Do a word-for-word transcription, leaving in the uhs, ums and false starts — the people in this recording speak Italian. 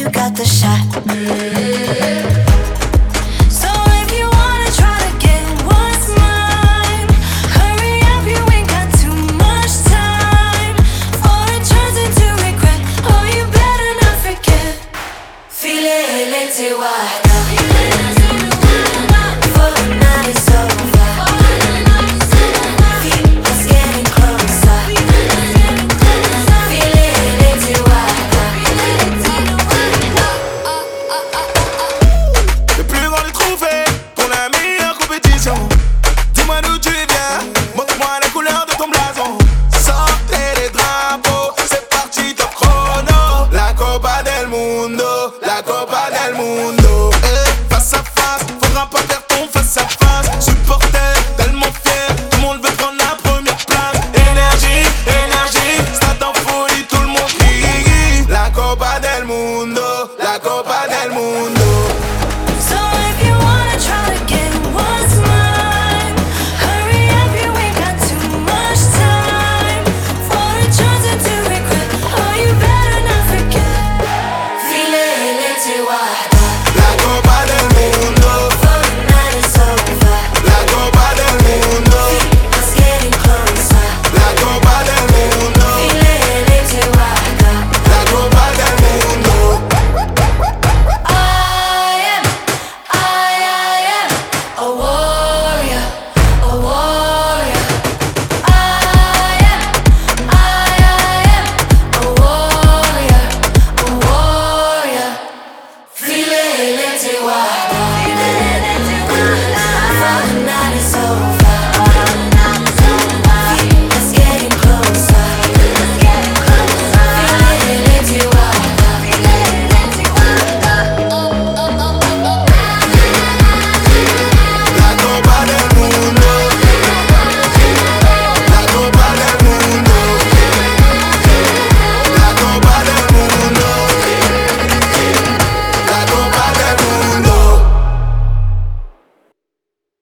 you got the shot. So if you wanna try to get what's mine, hurry up, you ain't got too much time, or it turns into regret. Oh, you better not forget. Feel it, let's see why. For the night is over. Feel us getting closer. Feel it, let's see why. Le plus grand des trophées pour la meilleure compétition. Dis-moi d'où tu viens, montre-moi la couleur de ton blason. Sortez les drapeaux, c'est parti top chrono. La Copa del Mundo, la Copa del Mundo.